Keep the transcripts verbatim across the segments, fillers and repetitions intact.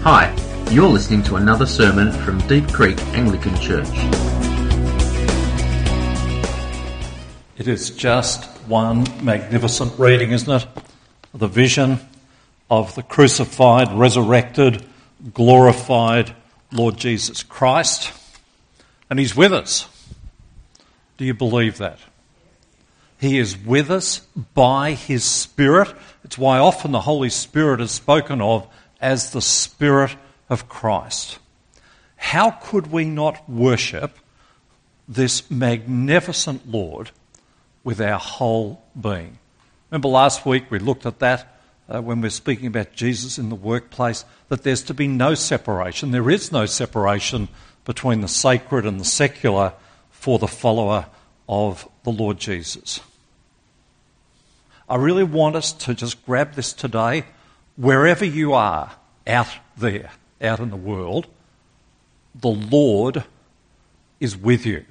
Hi, you're listening to another sermon from Deep Creek Anglican Church. It is just one magnificent reading, isn't it? The vision of the crucified, resurrected, glorified Lord Jesus Christ. And he's with us. Do you believe that? He is with us by his Spirit. It's why often the Holy Spirit is spoken of as the Spirit of Christ. How could we not worship this magnificent Lord with our whole being? Remember last week we looked at that uh, when we were speaking about Jesus in the workplace, that there's to be no separation. There is no separation between the sacred and the secular for the follower of the Lord Jesus. I really want us to just grab this today. Wherever you are out there, out in the world, the Lord is with you.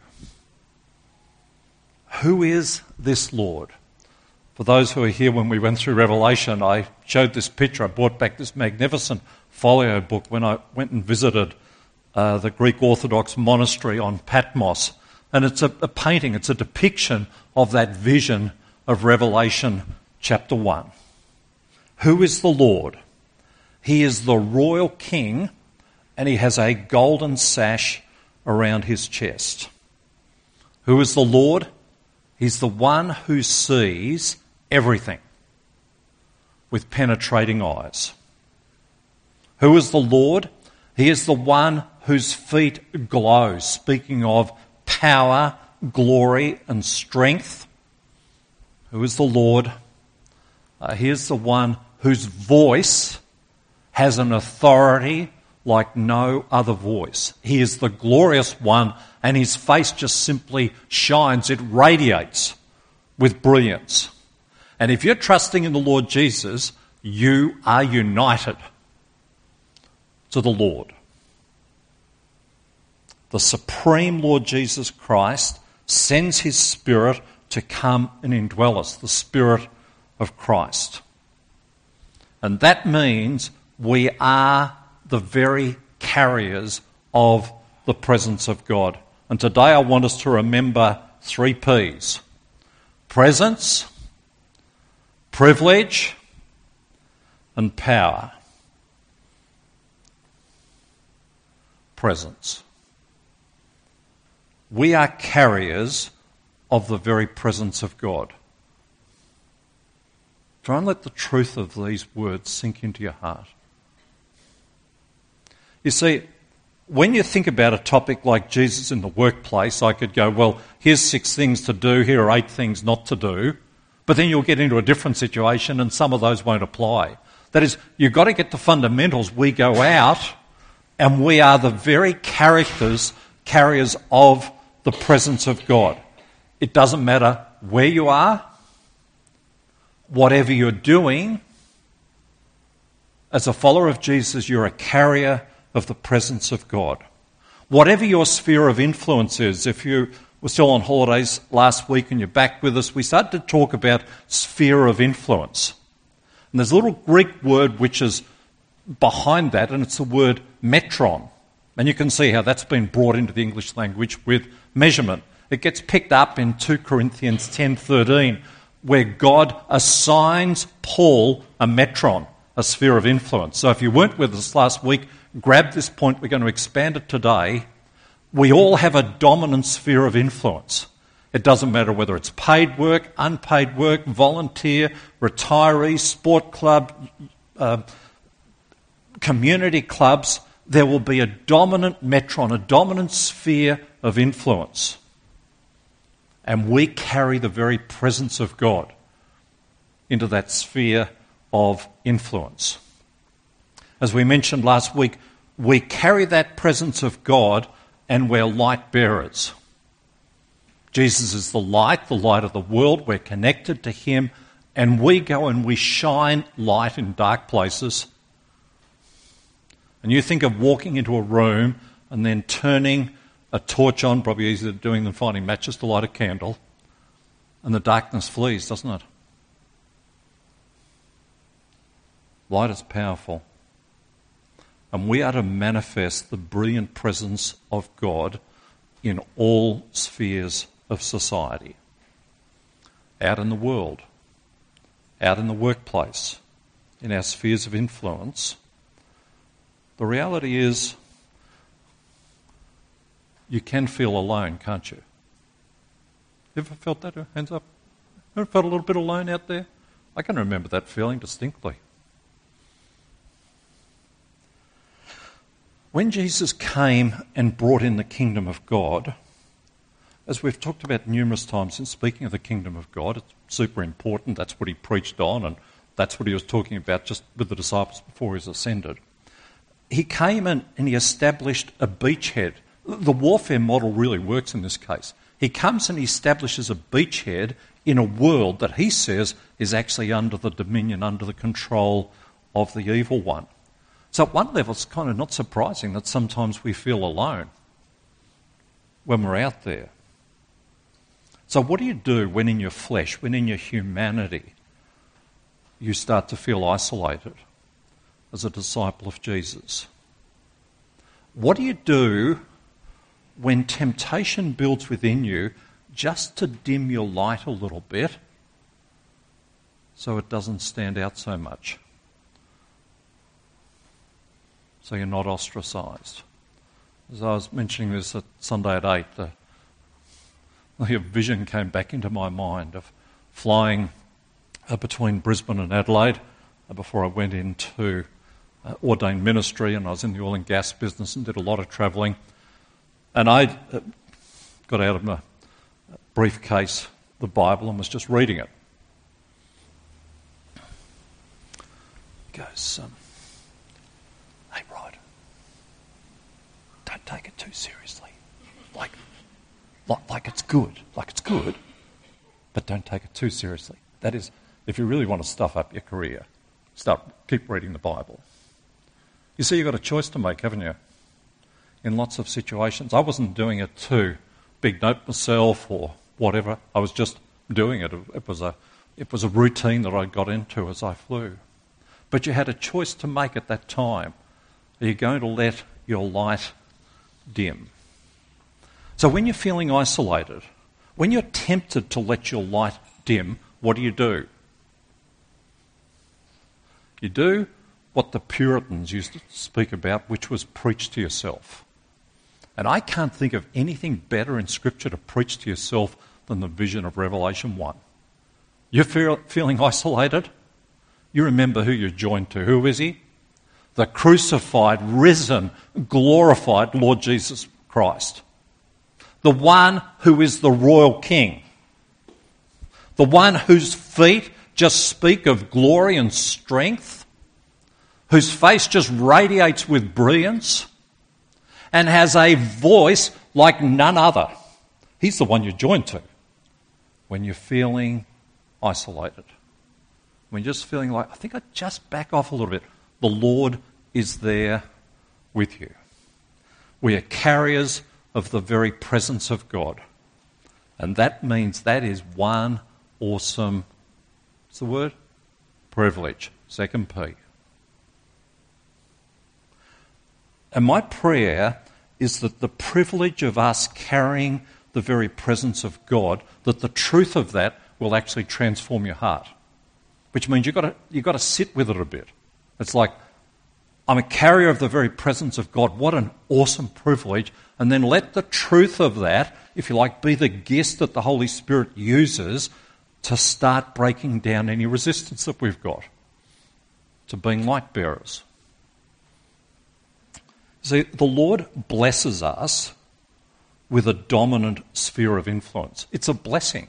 Who is this Lord? For those who are here when we went through Revelation, I showed this picture. I brought back this magnificent folio book when I went and visited uh, the Greek Orthodox monastery on Patmos. And it's a, a painting, it's a depiction of that vision of Revelation chapter one. Who is the Lord? He is the royal king, and he has a golden sash around his chest. Who is the Lord? He's the one who sees everything with penetrating eyes. Who is the Lord? He is the one whose feet glow, speaking of power, glory, and strength. Who is the Lord? Uh, he is the one whose voice has an authority like no other voice. He is the glorious one, and his face just simply shines. It radiates with brilliance. And if you're trusting in the Lord Jesus, you are united to the Lord. The supreme Lord Jesus Christ sends his Spirit to come and indwell us, the Spirit of Christ. And that means we are the very carriers of the presence of God. And today I want us to remember three P's. Presence, privilege, and power. Presence. We are carriers of the very presence of God. Try and let the truth of these words sink into your heart. You see, when you think about a topic like Jesus in the workplace, I could go, well, here's six things to do, here are eight things not to do, but then you'll get into a different situation and some of those won't apply. That is, you've got to get the fundamentals. We go out and we are the very characters, carriers of the presence of God. It doesn't matter where you are, whatever you're doing, as a follower of Jesus, you're a carrier of the presence of God. Whatever your sphere of influence is, if you were still on holidays last week and you're back with us, we started to talk about sphere of influence. And there's a little Greek word which is behind that, and it's the word metron. And you can see how that's been brought into the English language with measurement. It gets picked up in two Corinthians ten thirteen, where God assigns Paul a metron, a sphere of influence. So if you weren't with us last week, grab this point. We're going to expand it today. We all have a dominant sphere of influence. It doesn't matter whether it's paid work, unpaid work, volunteer, retiree, sport club, uh, community clubs. There will be a dominant metron, a dominant sphere of influence. And we carry the very presence of God into that sphere of influence. As we mentioned last week, we carry that presence of God and we're light bearers. Jesus is the light, the light of the world. We're connected to him, and we go and we shine light in dark places. And you think of walking into a room and then turning a torch on, probably easier doing than finding matches to light a candle, and the darkness flees, doesn't it? Light is powerful. And we are to manifest the brilliant presence of God in all spheres of society. Out in the world, out in the workplace, in our spheres of influence. The reality is, you can feel alone, can't you? Ever felt that? Hands up. Ever felt a little bit alone out there? I can remember that feeling distinctly. When Jesus came and brought in the kingdom of God, as we've talked about numerous times in speaking of the kingdom of God, it's super important. That's what he preached on, and that's what he was talking about just with the disciples before he was ascended. He came and, and he established a beachhead. The warfare model really works in this case. He comes and he establishes a beachhead in a world that he says is actually under the dominion, under the control of the evil one. So at one level, it's kind of not surprising that sometimes we feel alone when we're out there. So what do you do when in your flesh, when in your humanity, you start to feel isolated as a disciple of Jesus? What do you do when temptation builds within you just to dim your light a little bit so it doesn't stand out so much? So you're not ostracised. As I was mentioning this at Sunday at eight, the, the vision came back into my mind of flying uh, between Brisbane and Adelaide uh, before I went into uh, ordained ministry, and I was in the oil and gas business and did a lot of travelling. And I uh, got out of my briefcase the Bible and was just reading it. He goes, um, hey, Rod, don't take it too seriously. Like, like, like it's good, like it's good, but don't take it too seriously. That is, if you really want to stuff up your career, start keep reading the Bible. You see, you've got a choice to make, haven't you? In lots of situations. I wasn't doing it to big note myself or whatever. I was just doing it. It was a, it was a routine that I got into as I flew. But you had a choice to make at that time. Are you going to let your light dim? So when you're feeling isolated, when you're tempted to let your light dim, what do you do? You do what the Puritans used to speak about, which was preach to yourself. And I can't think of anything better in Scripture to preach to yourself than the vision of Revelation one. You're feel, feeling isolated? You remember who you're joined to. Who is he? The crucified, risen, glorified Lord Jesus Christ. The one who is the royal king. The one whose feet just speak of glory and strength. Whose face just radiates with brilliance. And has a voice like none other. He's the one you're joined to when you're feeling isolated. When you're just feeling like, I think I'd just back off a little bit. The Lord is there with you. We are carriers of the very presence of God. And that means that is one awesome, what's the word? Privilege. Second P. And my prayer is that the privilege of us carrying the very presence of God, that the truth of that will actually transform your heart. Which means you've got to, you've got to sit with it a bit. It's like, I'm a carrier of the very presence of God. What an awesome privilege. And then let the truth of that, if you like, be the gift that the Holy Spirit uses to start breaking down any resistance that we've got to being light bearers. See, the Lord blesses us with a dominant sphere of influence. It's a blessing.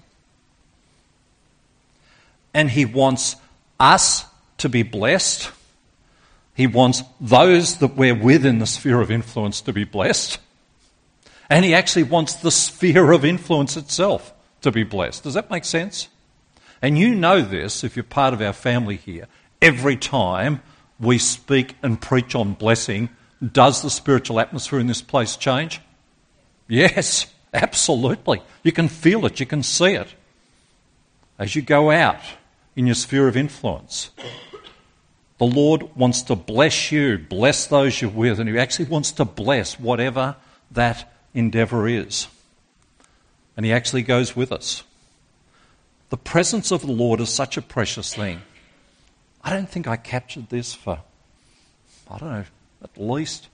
And he wants us to be blessed. He wants those that we're with in the sphere of influence to be blessed. And he actually wants the sphere of influence itself to be blessed. Does that make sense? And you know this, if you're part of our family here, every time we speak and preach on blessing, does the spiritual atmosphere in this place change? Yes, absolutely. You can feel it, you can see it as you go out in your sphere of influence. The Lord wants to bless you, bless those you're with, and he actually wants to bless whatever that endeavour is. And he actually goes with us. The presence of the Lord is such a precious thing. I don't think I captured this for, I don't know, at least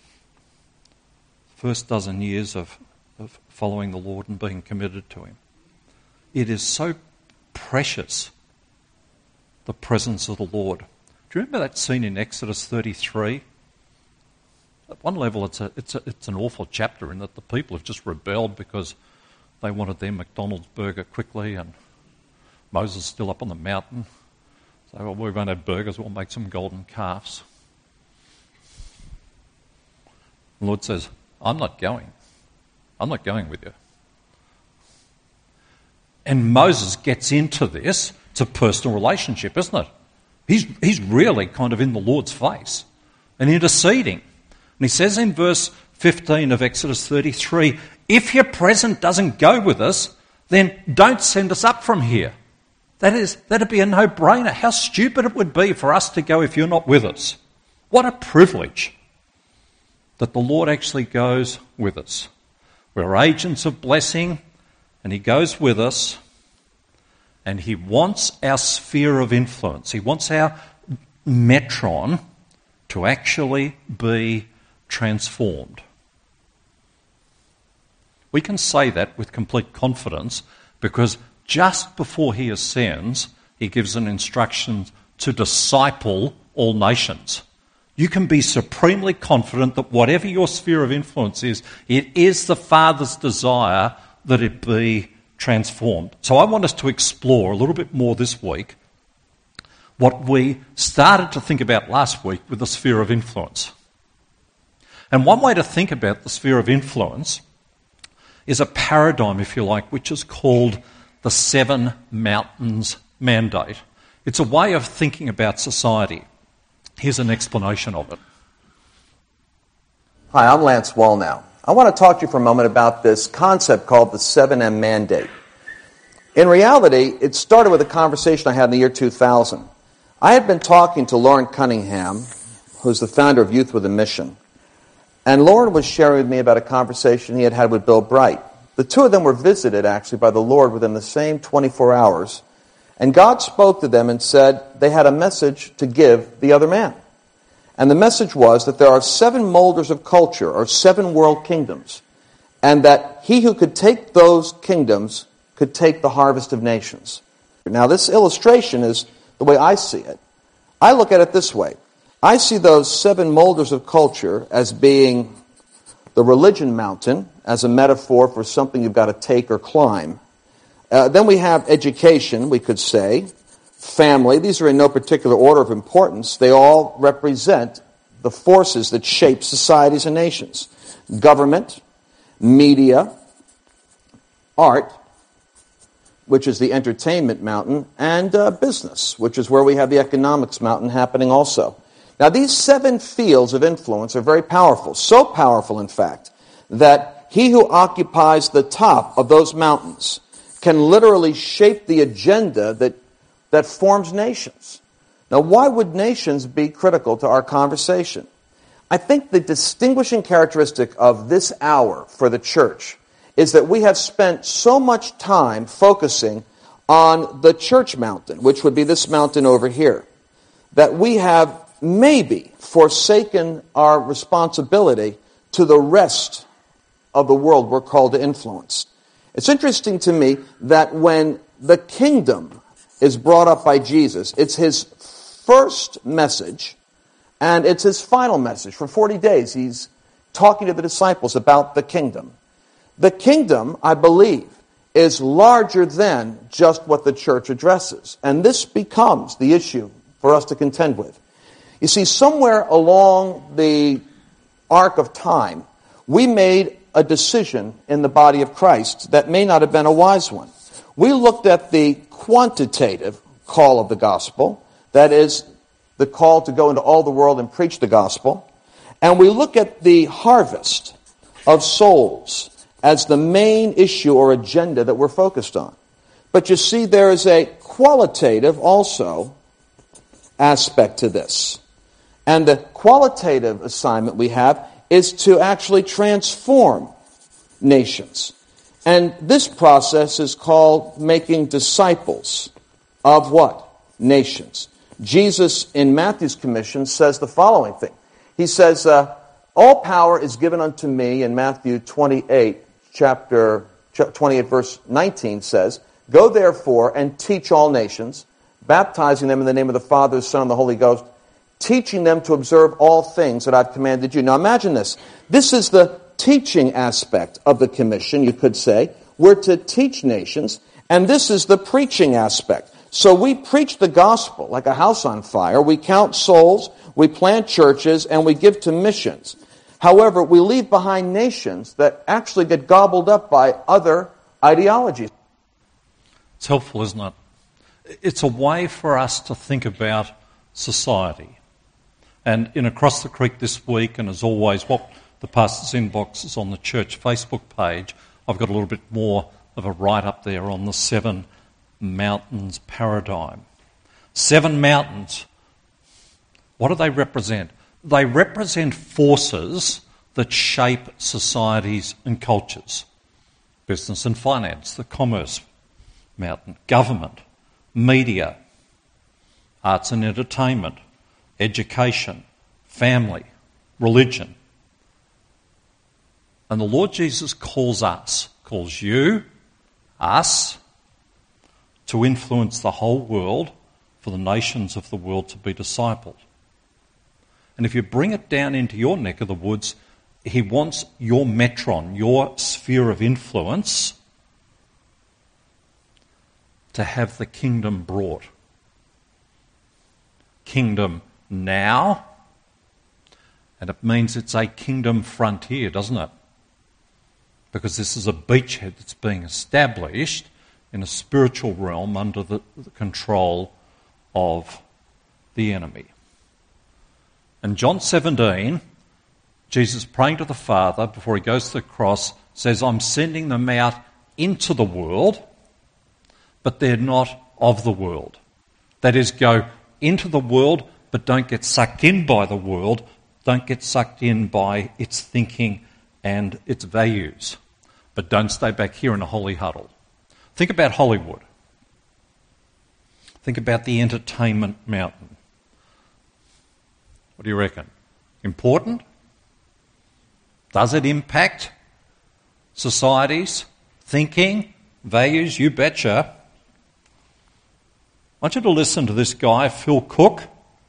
the first dozen years of, of following the Lord and being committed to him. It is so precious, the presence of the Lord. Do you remember that scene in Exodus thirty-three? At one level, it's a, it's a, it's an awful chapter in that the people have just rebelled because they wanted their McDonald's burger quickly, and Moses is still up on the mountain. So, well, we won't have burgers, we'll make some golden calves. The Lord says, I'm not going. I'm not going with you. And Moses gets into this. It's a personal relationship, isn't it? He's, he's really kind of in the Lord's face and interceding. And he says in verse fifteen of Exodus thirty-three, if your presence doesn't go with us, then don't send us up from here. That is, that'd be a no-brainer. How stupid it would be for us to go if you're not with us. What a privilege that the Lord actually goes with us. We're agents of blessing, and he goes with us, and he wants our sphere of influence. He wants our metron to actually be transformed. We can say that with complete confidence because just before he ascends, he gives an instruction to disciple all nations. You can be supremely confident that whatever your sphere of influence is, it is the Father's desire that it be transformed. So I want us to explore a little bit more this week what we started to think about last week with the sphere of influence. And one way to think about the sphere of influence is a paradigm, if you like, which is called the Seven Mountains Mandate. It's a way of thinking about society. Here's an explanation of it. Hi, I'm Lance Wallnow. I want to talk to you for a moment about this concept called the seven M Mandate. In reality, it started with a conversation I had in the year two thousand. I had been talking to Lauren Cunningham, who's the founder of Youth with a Mission. And Lauren was sharing with me about a conversation he had had with Bill Bright. The two of them were visited, actually, by the Lord within the same twenty-four hours. And God spoke to them and said they had a message to give the other man. And the message was that there are seven molders of culture, or seven world kingdoms, and that he who could take those kingdoms could take the harvest of nations. Now, this illustration is the way I see it. I look at it this way. I see those seven molders of culture as being the religion mountain, as a metaphor for something you've got to take or climb. Uh, then we have education, we could say, family. These are in no particular order of importance. They all represent the forces that shape societies and nations. Government, media, art, which is the entertainment mountain, and uh, business, which is where we have the economics mountain happening also. Now, these seven fields of influence are very powerful, so powerful, in fact, that he who occupies the top of those mountains can literally shape the agenda that, that forms nations. Now, why would nations be critical to our conversation? I think the distinguishing characteristic of this hour for the church is that we have spent so much time focusing on the church mountain, which would be this mountain over here, that we have maybe forsaken our responsibility to the rest of the world we're called to influence. It's interesting to me that when the kingdom is brought up by Jesus, it's his first message and it's his final message. For forty days, he's talking to the disciples about the kingdom. The kingdom, I believe, is larger than just what the church addresses. And this becomes the issue for us to contend with. You see, somewhere along the arc of time, we made a decision in the body of Christ that may not have been a wise one. We looked at the quantitative call of the gospel, that is, the call to go into all the world and preach the gospel, and we look at the harvest of souls as the main issue or agenda that we're focused on. But you see, there is a qualitative also aspect to this. And the qualitative assignment we have is to actually transform nations. And this process is called making disciples of what? Nations. Jesus, in Matthew's commission, says the following thing. He says, uh, all power is given unto me, in Matthew twenty-eight, chapter twenty-eight, verse nineteen says, go therefore and teach all nations, baptizing them in the name of the Father, the Son, and the Holy Ghost, teaching them to observe all things that I've commanded you. Now imagine this. This is the teaching aspect of the commission, you could say. We're to teach nations, and this is the preaching aspect. So we preach the gospel like a house on fire. We count souls, we plant churches, and we give to missions. However, we leave behind nations that actually get gobbled up by other ideologies. It's helpful, isn't it? It's a way for us to think about society. And in Across the Creek this week, and as always, what the pastor's inbox is on the church Facebook page, I've got a little bit more of a write-up there on the seven mountains paradigm. Seven mountains. What do they represent? They represent forces that shape societies and cultures. Business and finance, the commerce mountain, government, media, arts and entertainment, education, family, religion. And the Lord Jesus calls us, calls you, us, to influence the whole world for the nations of the world to be discipled. And if you bring it down into your neck of the woods, he wants your metron, your sphere of influence, to have the kingdom brought. Kingdom now, and it means it's a kingdom frontier, doesn't it? Because this is a beachhead that's being established in a spiritual realm under the, the control of the enemy. And John seventeen, Jesus praying to the Father before he goes to the cross, says, I'm sending them out into the world, but they're not of the world. That is, go into the world, but don't get sucked in by the world, don't get sucked in by its thinking and its values. But don't stay back here in a holy huddle. Think about Hollywood. Think about the entertainment mountain. What do you reckon? Important? Does it impact societies, thinking, values? You betcha. I want you to listen to this guy, Phil Cook.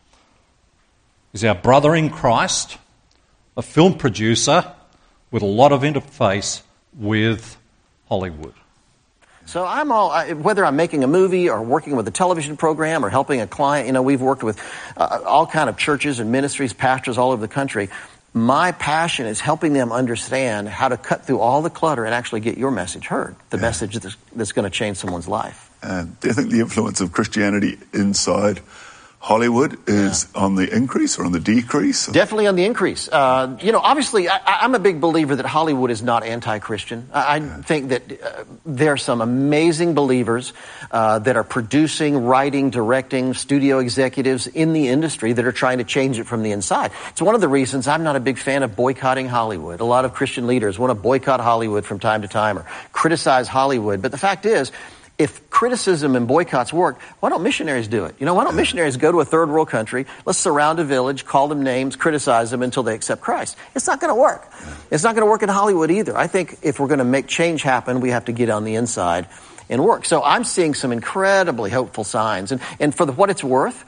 He's our brother in Christ, a film producer with a lot of interface with Hollywood. So I'm all, whether I'm making a movie or working with a television program or helping a client, you know, we've worked with uh, all kind of churches and ministries, pastors all over the country. My passion is helping them understand how to cut through all the clutter and actually get your message heard, the yeah. message that's, that's going to change someone's life. Uh, do you think the influence of Christianity inside Hollywood is yeah. on the increase or on the decrease? Definitely on the increase. Uh, you know, obviously, I, I'm a big believer that Hollywood is not anti-Christian. I, I yeah. think that uh, there are some amazing believers uh, that are producing, writing, directing, studio executives in the industry that are trying to change it from the inside. It's one of the reasons I'm not a big fan of boycotting Hollywood. A lot of Christian leaders want to boycott Hollywood from time to time or criticize Hollywood. But the fact is, if criticism and boycotts work, why don't missionaries do it? You know, why don't missionaries go to a third world country, let's surround a village, call them names, criticize them until they accept Christ? It's not going to work. It's not going to work in Hollywood either. I think if we're going to make change happen, we have to get on the inside and work. So I'm seeing some incredibly hopeful signs. And, and for the, what it's worth,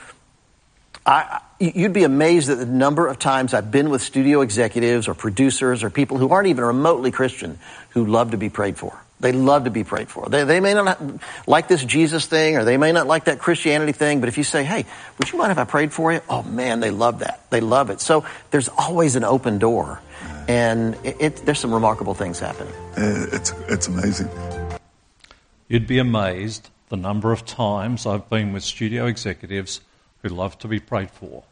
I, you'd be amazed at the number of times I've been with studio executives or producers or people who aren't even remotely Christian who love to be prayed for. They love to be prayed for. They, they may not like this Jesus thing, or they may not like that Christianity thing, but if you say, hey, would you mind if I prayed for you? Oh, man, they love that. They love it. So there's always an open door, and it, it, there's some remarkable things happening. It's, it's amazing. You'd be amazed the number of times I've been with studio executives who love to be prayed for.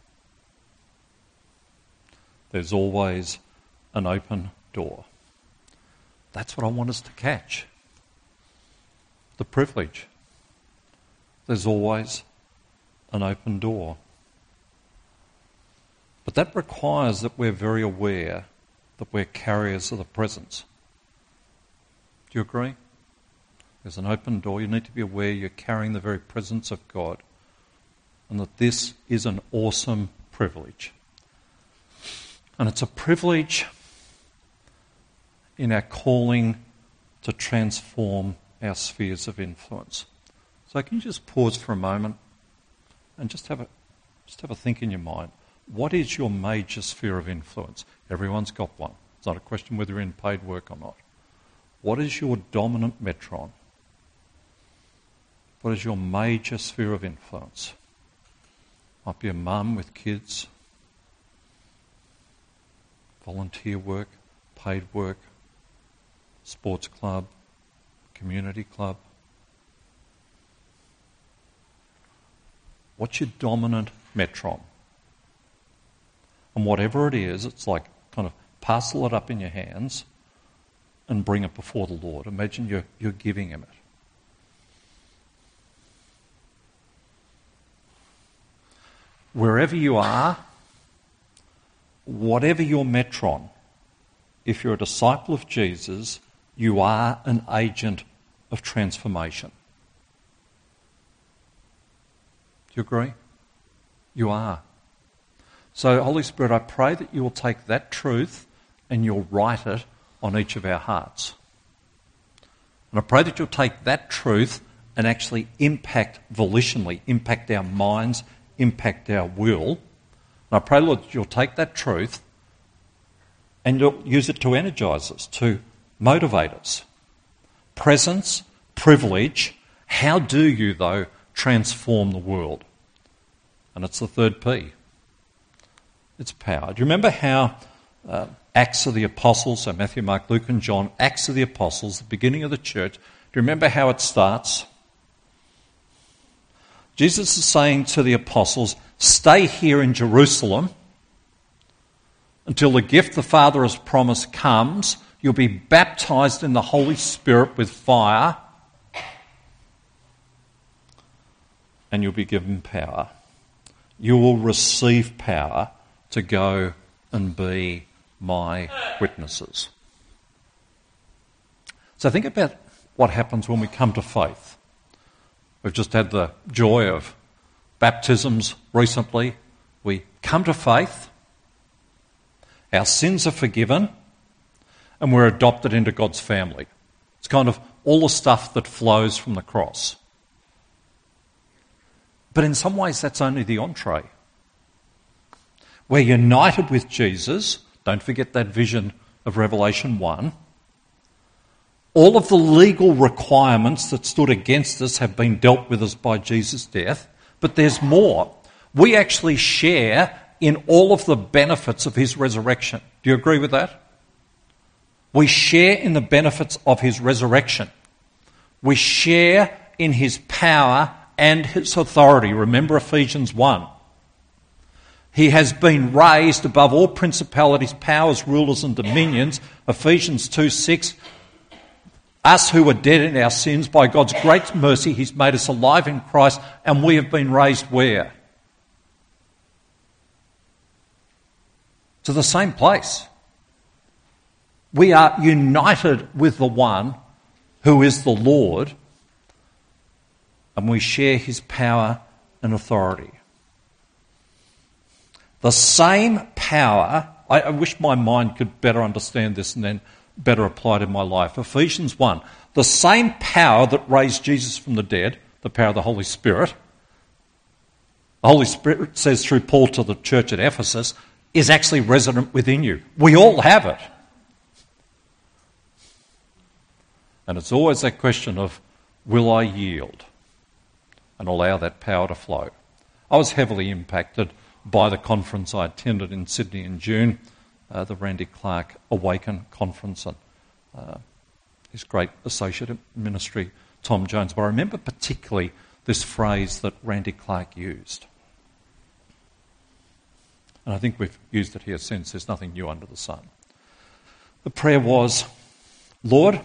There's always an open door. That's what I want us to catch. The privilege. There's always an open door. But that requires that we're very aware that we're carriers of the presence. Do you agree? There's an open door. You need to be aware you're carrying the very presence of God, and that this is an awesome privilege. And it's a privilege in our calling to transform our spheres of influence. So can you just pause for a moment and just have a just have a think in your mind. What is your major sphere of influence? Everyone's got one. It's not a question whether you're in paid work or not. What is your dominant metron? What is your major sphere of influence? Might be a mum with kids, volunteer work, paid work, sports club, community club. What's your dominant metron? And whatever it is, it's like kind of parcel it up in your hands and bring it before the Lord. Imagine you're, you're giving him it. Wherever you are, whatever your metron, if you're a disciple of Jesus, you are an agent of transformation. Do you agree? You are. So, Holy Spirit, I pray that you will take that truth and you'll write it on each of our hearts. And I pray that you'll take that truth and actually impact volitionally, impact our minds, impact our will. And I pray, Lord, that you'll take that truth and you'll use it to energise us, to motivate us. Presence, privilege. How do you, though, transform the world? And it's the third P. It's power. Do you remember how uh, Acts of the Apostles, so Matthew, Mark, Luke and John, Acts of the Apostles, the beginning of the church, do you remember how it starts? Jesus is saying to the apostles, stay here in Jerusalem until the gift the Father has promised comes. You'll be baptised in the Holy Spirit with fire, and you'll be given power. You will receive power to go and be my witnesses. So think about what happens when we come to faith. We've just had the joy of baptisms recently. We come to faith, our sins are forgiven, and we're adopted into God's family. It's kind of all the stuff that flows from the cross. But in some ways that's only the entree. We're united with Jesus. Don't forget that vision of Revelation one. All of the legal requirements that stood against us have been dealt with us by Jesus' death. But there's more. We actually share in all of the benefits of his resurrection. Do you agree with that? We share in the benefits of his resurrection. We share in his power and his authority. Remember Ephesians one. He has been raised above all principalities, powers, rulers and dominions. Ephesians two six. Us who were dead in our sins, by God's great mercy, he's made us alive in Christ, and we have been raised where? To the same place. We are united with the one who is the Lord, and we share his power and authority. The same power, I, I wish my mind could better understand this and then better apply it in my life. Ephesians one, the same power that raised Jesus from the dead, the power of the Holy Spirit, the Holy Spirit says through Paul to the church at Ephesus, is actually resident within you. We all have it. And it's always that question of, will I yield and allow that power to flow? I was heavily impacted by the conference I attended in Sydney in June, uh, the Randy Clark Awaken Conference, and uh, his great associate in ministry, Tom Jones. But I remember particularly this phrase that Randy Clark used. And I think we've used it here since. There's nothing new under the sun. The prayer was, Lord,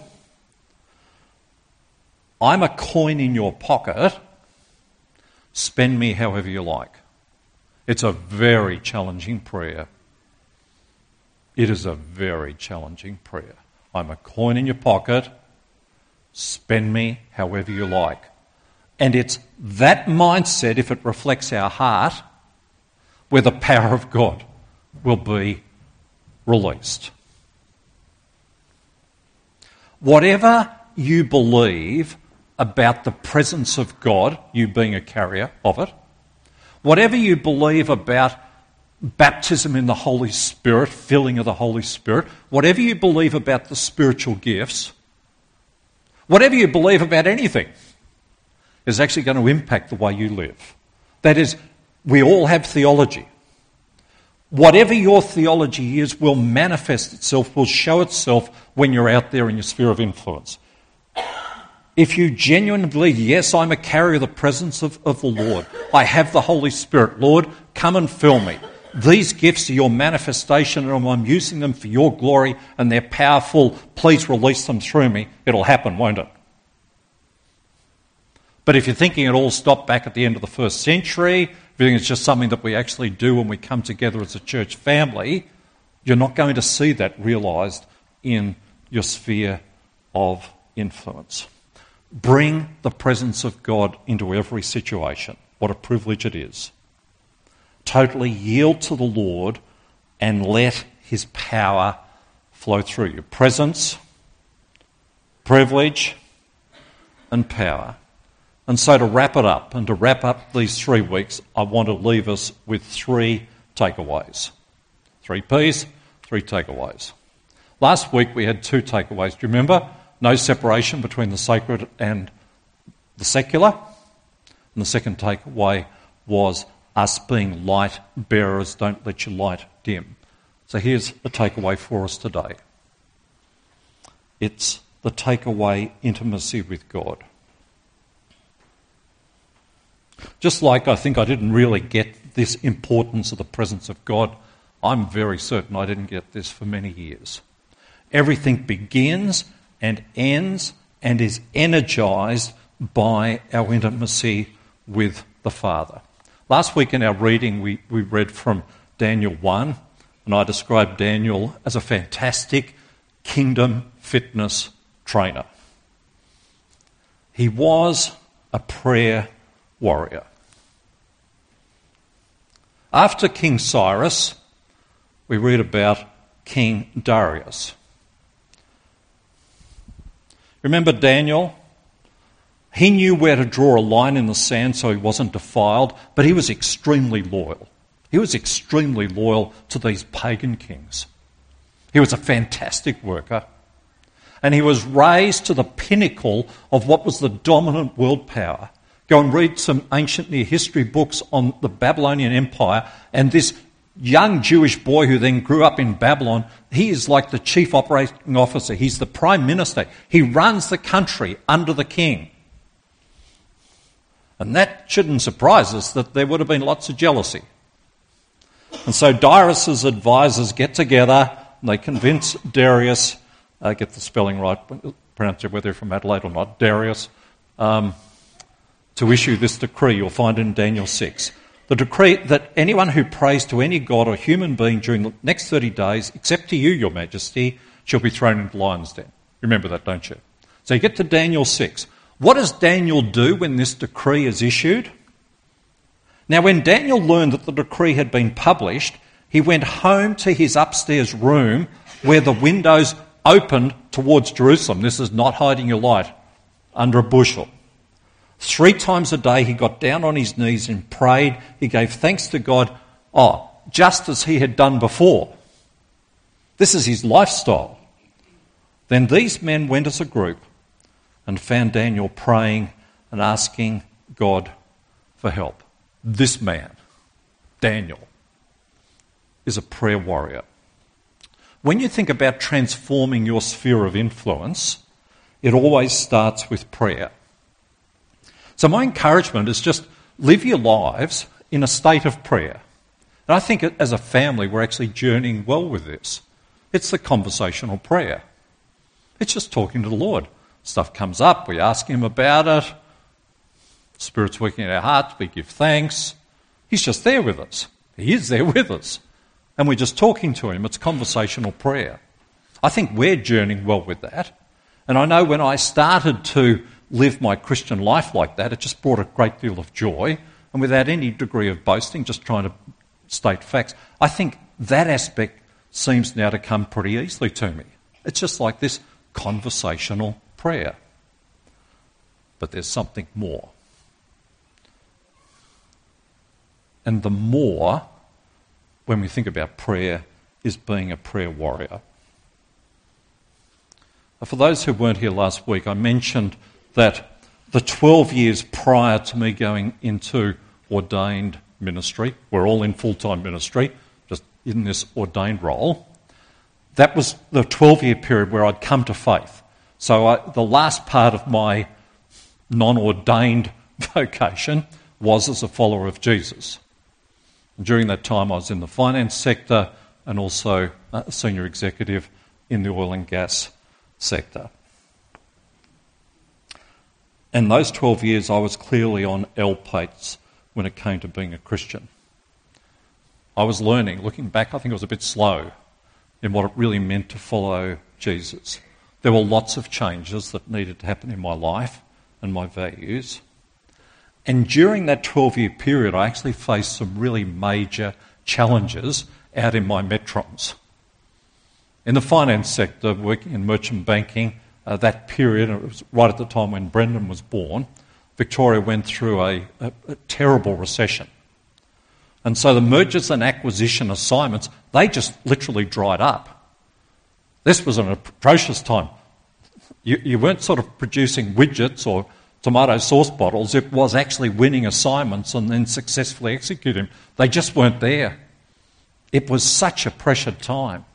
I'm a coin in your pocket. Spend me however you like. It's a very challenging prayer. It is a very challenging prayer. I'm a coin in your pocket. Spend me however you like. And it's that mindset, if it reflects our heart, where the power of God will be released. Whatever you believe about the presence of God, you being a carrier of it, whatever you believe about baptism in the Holy Spirit, filling of the Holy Spirit, whatever you believe about the spiritual gifts, whatever you believe about anything is actually going to impact the way you live. That is, we all have theology. Whatever your theology is will manifest itself, will show itself when you're out there in your sphere of influence. If you genuinely believe, yes, I'm a carrier of the presence of, of the Lord. I have the Holy Spirit. Lord, come and fill me. These gifts are your manifestation and I'm using them for your glory and they're powerful. Please release them through me. It'll happen, won't it? But if you're thinking it all stopped back at the end of the first century, if you think it's just something that we actually do when we come together as a church family, you're not going to see that realised in your sphere of influence. Bring the presence of God into every situation. What a privilege it is. Totally yield to the Lord and let his power flow through you. Presence, privilege, and power. And so to wrap it up, and to wrap up these three weeks, I want to leave us with three takeaways. Three P's, three takeaways. Last week we had two takeaways. Do you remember? No separation between the sacred and the secular. And the second takeaway was us being light bearers. Don't let your light dim. So here's the takeaway for us today. It's the takeaway intimacy with God. Just like I think I didn't really get this importance of the presence of God, I'm very certain I didn't get this for many years. Everything begins and ends and is energised by our intimacy with the Father. Last week in our reading we, we read from Daniel one, and I described Daniel as a fantastic kingdom fitness trainer. He was a prayer warrior. After King Cyrus, we read about King Darius. Remember Daniel? He knew where to draw a line in the sand so he wasn't defiled, but he was extremely loyal. He was extremely loyal to these pagan kings. He was a fantastic worker, and he was raised to the pinnacle of what was the dominant world power. Go and read some ancient near history books on the Babylonian Empire, and this young Jewish boy who then grew up in Babylon, he is like the chief operating officer. He's the prime minister. He runs the country under the king. And that shouldn't surprise us that there would have been lots of jealousy. And so Darius's advisors get together and they convince Darius, uh, get the spelling right, pronounce it whether you're from Adelaide or not, Darius, um, to issue this decree. You'll find it in Daniel six. The decree that anyone who prays to any god or human being during the next thirty days, except to you, your majesty, shall be thrown into the lion's den. Remember that, don't you? So you get to Daniel six. What does Daniel do when this decree is issued? Now, when Daniel learned that the decree had been published, he went home to his upstairs room where the windows opened towards Jerusalem. This is not hiding your light under a bushel. Three times a day he got down on his knees and prayed. He gave thanks to God, oh, just as he had done before. This is his lifestyle. Then these men went as a group and found Daniel praying and asking God for help. This man, Daniel, is a prayer warrior. When you think about transforming your sphere of influence, it always starts with prayer. So my encouragement is just live your lives in a state of prayer. And I think as a family we're actually journeying well with this. It's the conversational prayer. It's just talking to the Lord. Stuff comes up, we ask him about it. Spirit's working in our hearts, we give thanks. He's just there with us. He is there with us. And we're just talking to him. It's conversational prayer. I think we're journeying well with that. And I know when I started to live my Christian life like that, it just brought a great deal of joy. And without any degree of boasting, just trying to state facts, I think that aspect seems now to come pretty easily to me. It's just like this conversational prayer. But there's something more. And the more, when we think about prayer, is being a prayer warrior. For those who weren't here last week, I mentioned that the twelve years prior to me going into ordained ministry, we're all in full-time ministry, just in this ordained role, that was the twelve-year period where I'd come to faith. So I, the last part of my non-ordained vocation was as a follower of Jesus. And during that time I was in the finance sector and also a senior executive in the oil and gas sector. And those twelve years I was clearly on L-pates when it came to being a Christian. I was learning, looking back, I think I was a bit slow in what it really meant to follow Jesus. There were lots of changes that needed to happen in my life and my values. And during that twelve-year period, I actually faced some really major challenges out in my metrons. In the finance sector, working in merchant banking, uh, that period, it was right at the time when Brendan was born, Victoria went through a, a, a terrible recession. And so the mergers and acquisition assignments, they just literally dried up. This was an atrocious time. You, you weren't sort of producing widgets or tomato sauce bottles. It was actually winning assignments and then successfully executing them. They just weren't there. It was such a pressured time.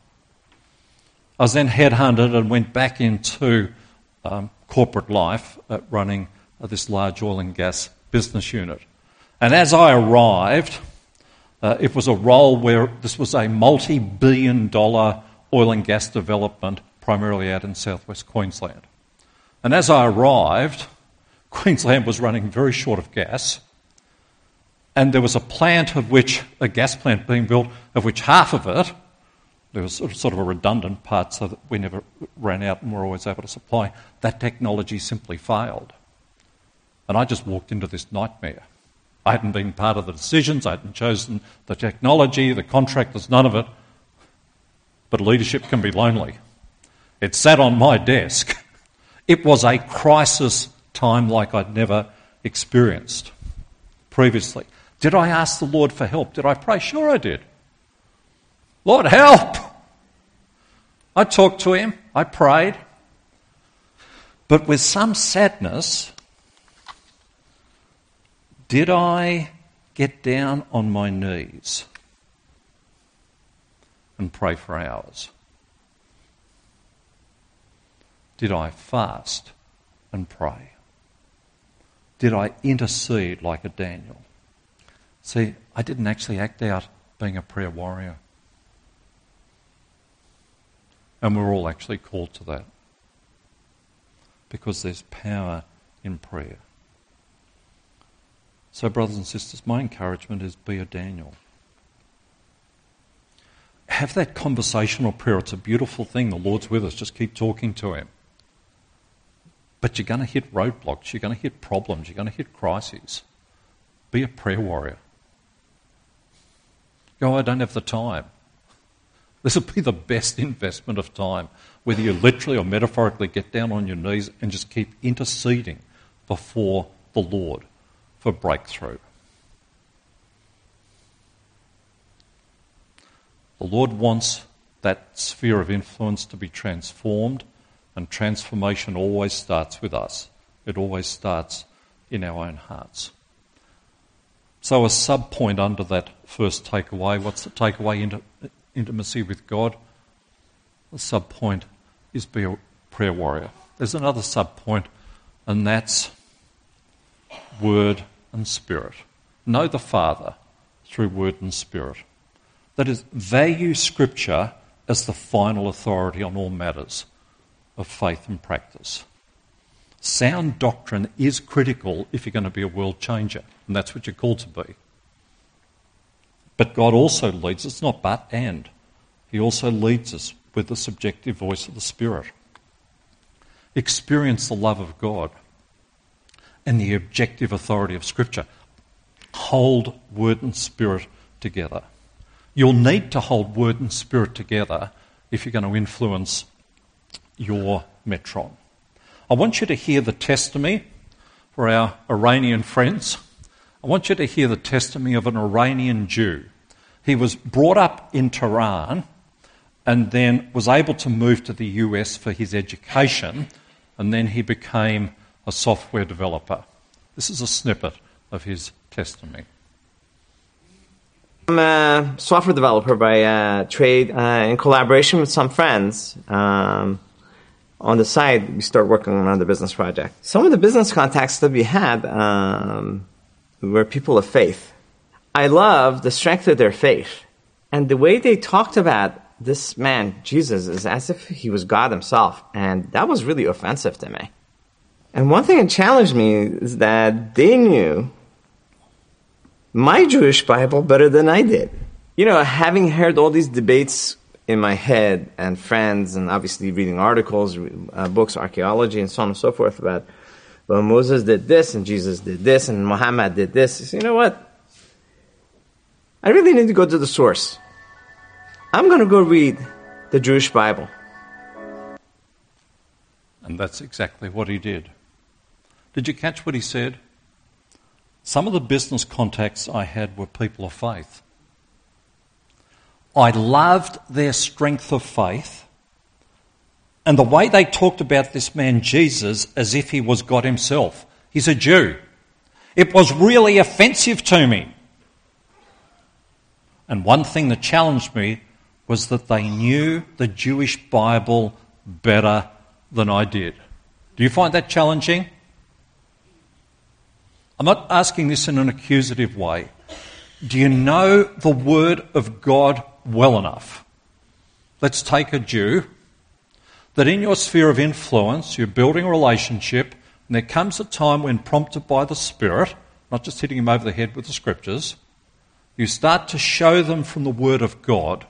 I was then headhunted and went back into um, corporate life, uh, running uh, this large oil and gas business unit. And as I arrived, uh, it was a role where this was a multi-billion dollar oil and gas development, primarily out in southwest Queensland. And as I arrived, Queensland was running very short of gas, and there was a plant of which, a gas plant being built, of which half of it, there was sort of a redundant part so that we never ran out and were always able to supply. That technology simply failed. And I just walked into this nightmare. I hadn't been part of the decisions, I hadn't chosen the technology, the contractors, none of it. But leadership can be lonely. It sat on my desk. It was a crisis time like I'd never experienced previously. Did I ask the Lord for help? Did I pray? Sure I did. Lord, help! I talked to him, I prayed, but with some sadness, did I get down on my knees and pray for hours? Did I fast and pray? Did I intercede like a Daniel? See, I didn't actually act out being a prayer warrior. And we're all actually called to that. Because there's power in prayer. So, brothers and sisters, my encouragement is be a Daniel. Have that conversational prayer. It's a beautiful thing. The Lord's with us. Just keep talking to him. But you're going to hit roadblocks. You're going to hit problems. You're going to hit crises. Be a prayer warrior. Go, I don't have the time. This will be the best investment of time, whether you literally or metaphorically get down on your knees and just keep interceding before the Lord for breakthrough. The Lord wants that sphere of influence to be transformed, and transformation always starts with us. It always starts in our own hearts. So a sub-point under that first takeaway, what's the takeaway into intimacy with God? The sub-point is be a prayer warrior. There's another sub-point, and that's word and spirit. Know the Father through word and spirit. That is, value Scripture as the final authority on all matters of faith and practice. Sound doctrine is critical if you're going to be a world changer, and that's what you're called to be. But God also leads us, not but, and. He also leads us with the subjective voice of the Spirit. Experience the love of God and the objective authority of Scripture. Hold Word and Spirit together. You'll need to hold Word and Spirit together if you're going to influence your metron. I want you to hear the testimony for our Iranian friends. I want you to hear the testimony of an Iranian Jew. He was brought up in Tehran and then was able to move to the U S for his education, and then he became a software developer. This is a snippet of his testimony. I'm a software developer by uh, trade uh, in collaboration with some friends. Um, on the side, we start working on another business project. Some of the business contacts that we had um, were people of faith. I love the strength of their faith. And the way they talked about this man, Jesus, is as if he was God himself. And that was really offensive to me. And one thing that challenged me is that they knew my Jewish Bible better than I did. You know, having heard all these debates in my head and friends and obviously reading articles, uh, books, archaeology, and so on and so forth about, well, Moses did this and Jesus did this and Muhammad did this. You know what? I really need to go to the source. I'm going to go read the Jewish Bible. And that's exactly what he did. Did you catch what he said? Some of the business contacts I had were people of faith. I loved their strength of faith and the way they talked about this man Jesus as if he was God himself. He's a Jew. It was really offensive to me. And one thing that challenged me was that they knew the Jewish Bible better than I did. Do you find that challenging? I'm not asking this in an accusative way. Do you know the Word of God well enough? Let's take a Jew, that in your sphere of influence, you're building a relationship, and there comes a time when, prompted by the Spirit, not just hitting him over the head with the Scriptures, you start to show them from the Word of God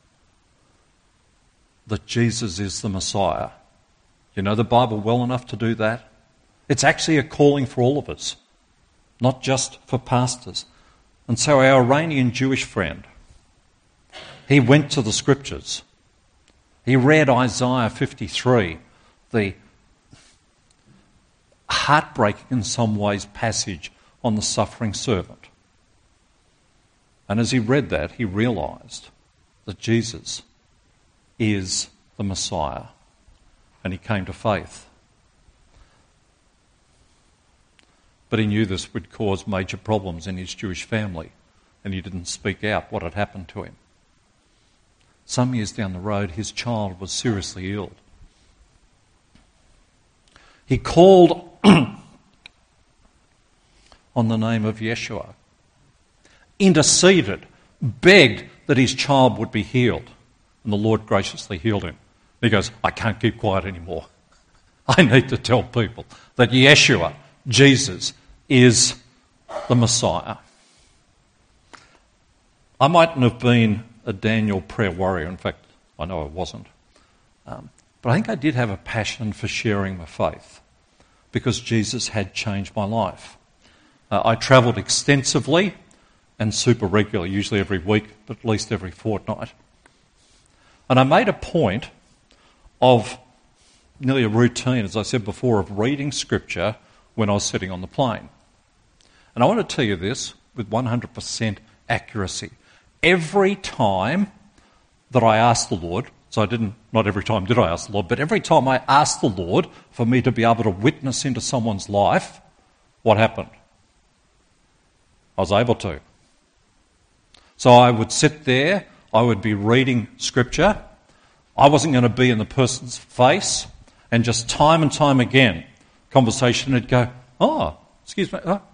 that Jesus is the Messiah. You know the Bible well enough to do that? It's actually a calling for all of us, not just for pastors. And so our Iranian Jewish friend, he went to the Scriptures. He read Isaiah fifty-three, the heartbreaking in some ways passage on the suffering servant. And as he read that, he realised that Jesus is the Messiah. And he came to faith. But he knew this would cause major problems in his Jewish family, and he didn't speak out what had happened to him. Some years down the road, his child was seriously ill. He called on the name of Yeshua, interceded, begged that his child would be healed, and the Lord graciously healed him. He goes, I can't keep quiet anymore. I need to tell people that Yeshua, Jesus, is the Messiah. I mightn't have been a Daniel prayer warrior. In fact, I know I wasn't. Um, but I think I did have a passion for sharing my faith because Jesus had changed my life. Uh, I travelled extensively and super regularly, usually every week, but at least every fortnight. And I made a point of nearly a routine, as I said before, of reading Scripture when I was sitting on the plane. And I want to tell you this with one hundred percent accuracy. Every time that I asked the Lord, so I didn't, not every time did I ask the Lord, but every time I asked the Lord for me to be able to witness into someone's life, what happened? I was able to. So I would sit there, I would be reading Scripture. I wasn't going to be in the person's face, and just time and time again, conversation would go, oh, excuse me, oh.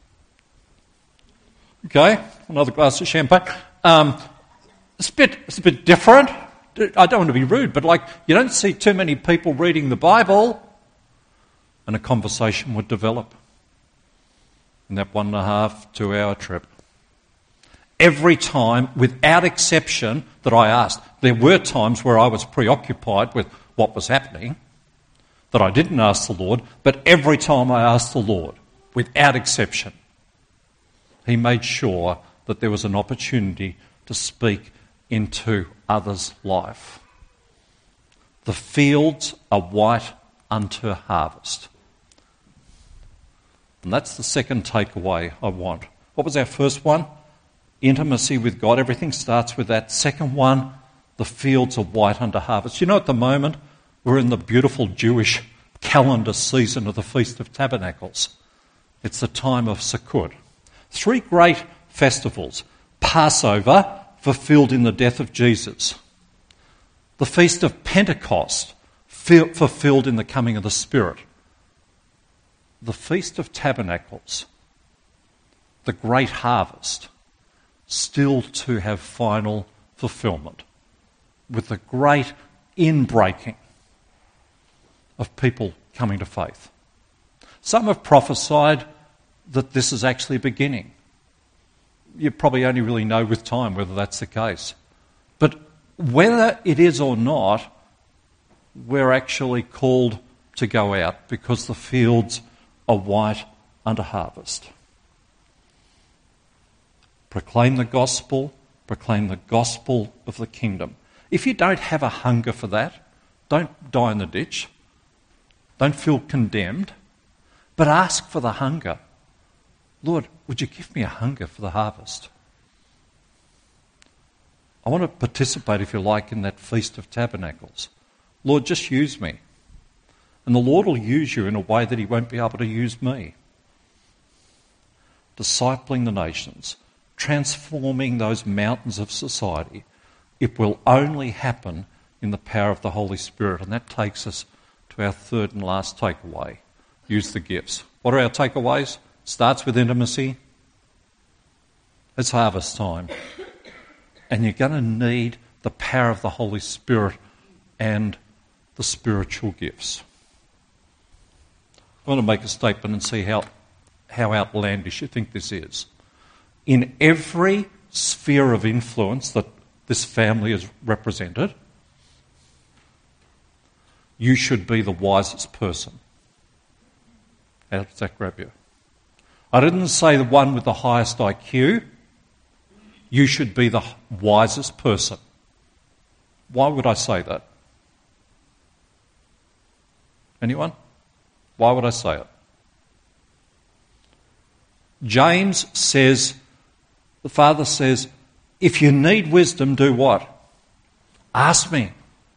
Okay, another glass of champagne. Um, it's a bit, it's a bit different. I don't want to be rude, but like you don't see too many people reading the Bible, and a conversation would develop in that one and a half, two hour trip. every time, without exception, that I asked. There were times where I was preoccupied with what was happening, that I didn't ask the Lord, but every time I asked the Lord, without exception, he made sure that there was an opportunity to speak into others' life. The fields are white unto harvest. And that's the second takeaway I want. What was our first one? Intimacy with God. Everything starts with that. Second one, the fields are white unto harvest. You know, at the moment, we're in the beautiful Jewish calendar season of the Feast of Tabernacles. It's the time of Sukkot. Three great festivals. Passover, fulfilled in the death of Jesus. The Feast of Pentecost, fulfilled in the coming of the Spirit. The Feast of Tabernacles, the great harvest, still to have final fulfillment, with the great inbreaking of people coming to faith. Some have prophesied that this is actually beginning. You probably only really know with time whether that's the case. But whether it is or not, we're actually called to go out because the fields are white unto harvest. Proclaim the gospel, proclaim the gospel of the kingdom. If you don't have a hunger for that, don't die in the ditch. Don't feel condemned, but ask for the hunger. Lord, would you give me a hunger for the harvest? I want to participate, if you like, in that Feast of Tabernacles. Lord, just use me. And the Lord will use you in a way that he won't be able to use me. Discipling the nations, transforming those mountains of society, it will only happen in the power of the Holy Spirit. And that takes us to our third and last takeaway. Use the gifts. What are our takeaways? Starts with intimacy. It's harvest time. And you're going to need the power of the Holy Spirit and the spiritual gifts. I want to make a statement and see how, how outlandish you think this is. In every sphere of influence that this family is represented, you should be the wisest person. How does that grab you? I didn't say the one with the highest I Q. You should be the wisest person. Why would I say that? Anyone? Why would I say it? James says, the Father says, if you need wisdom, do what? Ask me.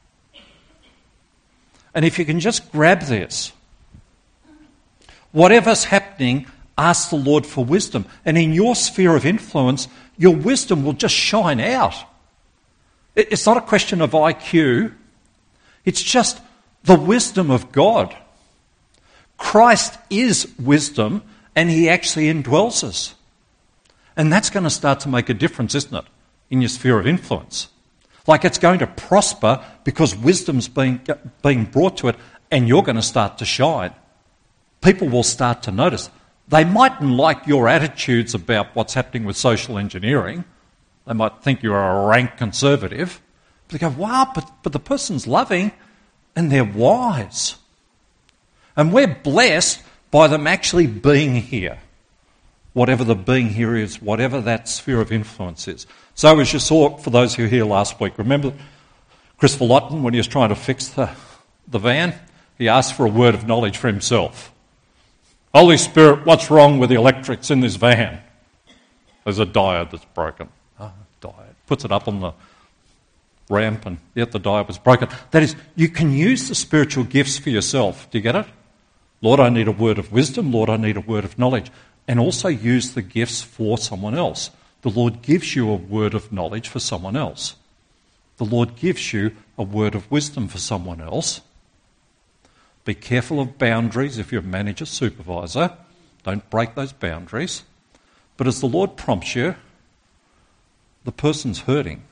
And if you can just grab this, whatever's happening, ask the Lord for wisdom. And in your sphere of influence, your wisdom will just shine out. It's not a question of I Q. It's just the wisdom of God. Christ is wisdom, and he actually indwells us. And that's going to start to make a difference, isn't it, in your sphere of influence? Like it's going to prosper because wisdom's being, being brought to it, and you're going to start to shine. People will start to notice. They mightn't like your attitudes about what's happening with social engineering. They might think you're a rank conservative. But they go, wow, but, but the person's loving and they're wise. And we're blessed by them actually being here. Whatever the being here is, whatever that sphere of influence is. So as you saw, for those who were here last week, remember Christopher Lawton, when he was trying to fix the, the van, he asked for a word of knowledge for himself. Holy Spirit, what's wrong with the electrics in this van? There's a diode that's broken. Oh, diode. Puts it up on the ramp and yet the diode was broken. That is, you can use the spiritual gifts for yourself. Do you get it? Lord, I need a word of wisdom. Lord, I need a word of knowledge. And also use the gifts for someone else. The Lord gives you a word of knowledge for someone else. The Lord gives you a word of wisdom for someone else. Be careful of boundaries if you're a manager, supervisor. Don't break those boundaries. But as the Lord prompts you, the person's hurting.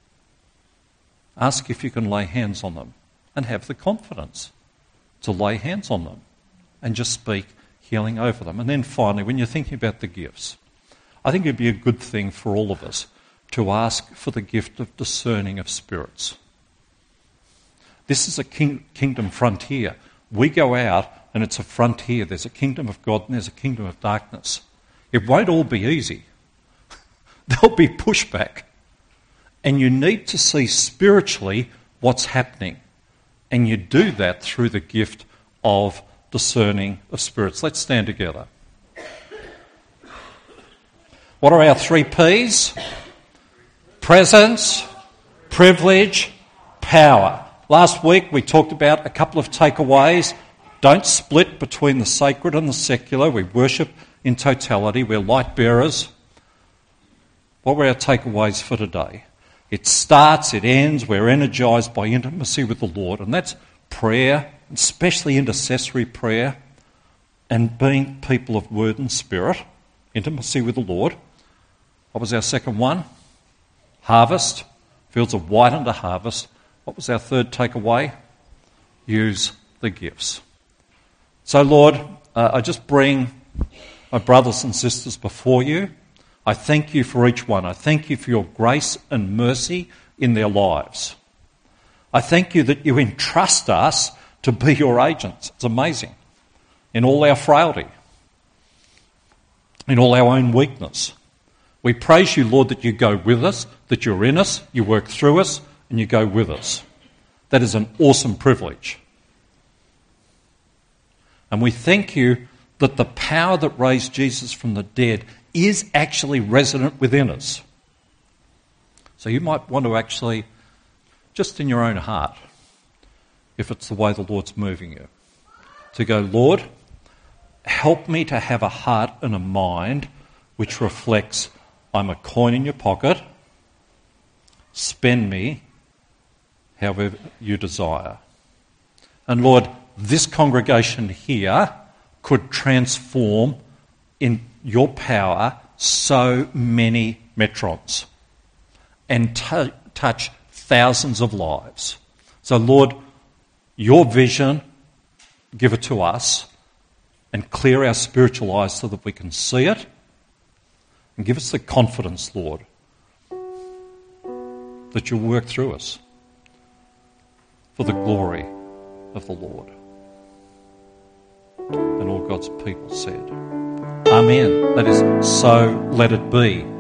Ask if you can lay hands on them and have the confidence to lay hands on them and just speak healing over them. And then finally, when you're thinking about the gifts, I think it'd be a good thing for all of us to ask for the gift of discerning of spirits. This is a king, kingdom frontier. We go out and it's a frontier. There's a kingdom of God and there's a kingdom of darkness. It won't all be easy. There'll be pushback. And you need to see spiritually what's happening. And you do that through the gift of discerning of spirits. Let's stand together. What are our three P's? Presence, privilege, power. Last week we talked about a couple of takeaways. Don't split between the sacred and the secular. We worship in totality. We're light bearers. What were our takeaways for today? It starts, it ends, we're energised by intimacy with the Lord, and that's prayer, especially intercessory prayer, and being people of word and spirit, intimacy with the Lord. What was our second one? Harvest. Fields are white unto harvest. What was our third takeaway? Use the gifts. So, Lord, uh, I just bring my brothers and sisters before you. I thank you for each one. I thank you for your grace and mercy in their lives. I thank you that you entrust us to be your agents. It's amazing. In all our frailty, in all our own weakness. We praise you, Lord, that you go with us, that you're in us, you work through us, and you go with us. That is an awesome privilege. And we thank you that the power that raised Jesus from the dead is actually resident within us. So you might want to actually, just in your own heart, if it's the way the Lord's moving you, to go, Lord, help me to have a heart and a mind which reflects I'm a coin in your pocket, spend me however you desire. And Lord, this congregation here could transform in your power so many metrons and t- touch thousands of lives. So Lord, your vision, give it to us and clear our spiritual eyes so that we can see it, and give us the confidence, Lord, that you'll work through us for the glory of the Lord. And all God's people said, Amen. That is, so let it be.